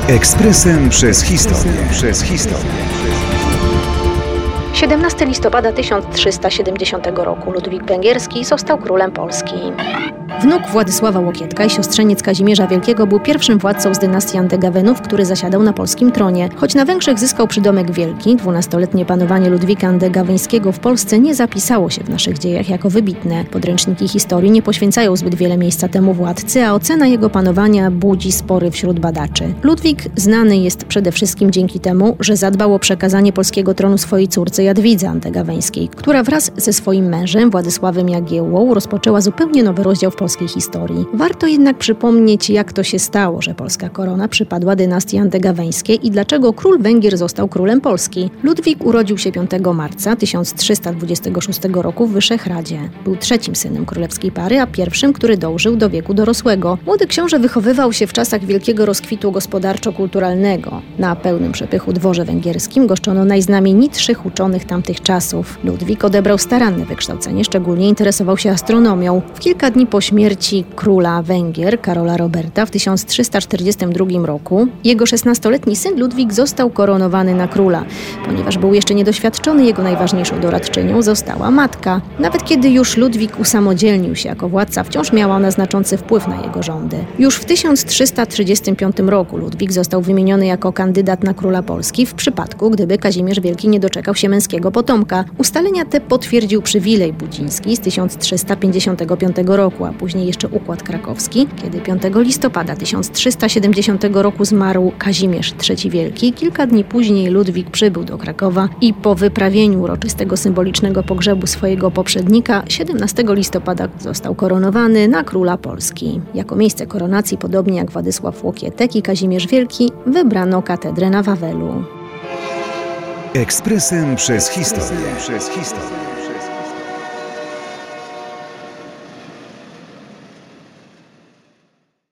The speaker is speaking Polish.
Ekspresem przez historię. 17 listopada 1370 roku Ludwik Węgierski został królem Polski. Wnuk Władysława Łokietka i siostrzeniec Kazimierza Wielkiego był pierwszym władcą z dynastii Andegawenów, który zasiadał na polskim tronie. Choć na Węgrzech zyskał przydomek Wielki, 12-letnie panowanie Ludwika Andegaweńskiego w Polsce nie zapisało się w naszych dziejach jako wybitne. Podręczniki historii nie poświęcają zbyt wiele miejsca temu władcy, a ocena jego panowania budzi spory wśród badaczy. Ludwik znany jest przede wszystkim dzięki temu, że zadbał o przekazanie polskiego tronu swojej córce Jadwidze Andegaweńskiej, która wraz ze swoim mężem Władysławem Jagiełłą rozpoczęła zupełnie nowy rozdział w polskiej historii. Warto jednak przypomnieć, jak to się stało, że polska korona przypadła dynastii Andegaweńskiej i dlaczego król Węgier został królem Polski. Ludwik urodził się 5 marca 1326 roku w Wyszehradzie. Był trzecim synem królewskiej pary, a pierwszym, który dążył do wieku dorosłego. Młody książę wychowywał się w czasach wielkiego rozkwitu gospodarczo-kulturalnego. Na pełnym przepychu dworze węgierskim goszczono najznamienitszych uczonych tamtych czasów. Ludwik odebrał staranne wykształcenie, szczególnie interesował się astronomią. W kilka dni po śmierci króla Węgier, Karola Roberta, w 1342 roku, jego 16-letni syn Ludwik został koronowany na króla. Ponieważ był jeszcze niedoświadczony, jego najważniejszą doradczynią została matka. Nawet kiedy już Ludwik usamodzielnił się jako władca, wciąż miała ona znaczący wpływ na jego rządy. Już w 1335 roku Ludwik został wymieniony jako kandydat na króla Polski w przypadku, gdyby Kazimierz Wielki nie doczekał się męskiego potomka. Ustalenia te potwierdził przywilej budziński z 1355 roku, a później jeszcze układ krakowski, kiedy 5 listopada 1370 roku zmarł Kazimierz III Wielki. Kilka dni później Ludwik przybył do Krakowa i po wyprawieniu uroczystego symbolicznego pogrzebu swojego poprzednika 17 listopada został koronowany na króla Polski. Jako miejsce koronacji, podobnie jak Władysław Łokietek i Kazimierz Wielki, wybrano katedrę na Wawelu. Ekspresem przez historię.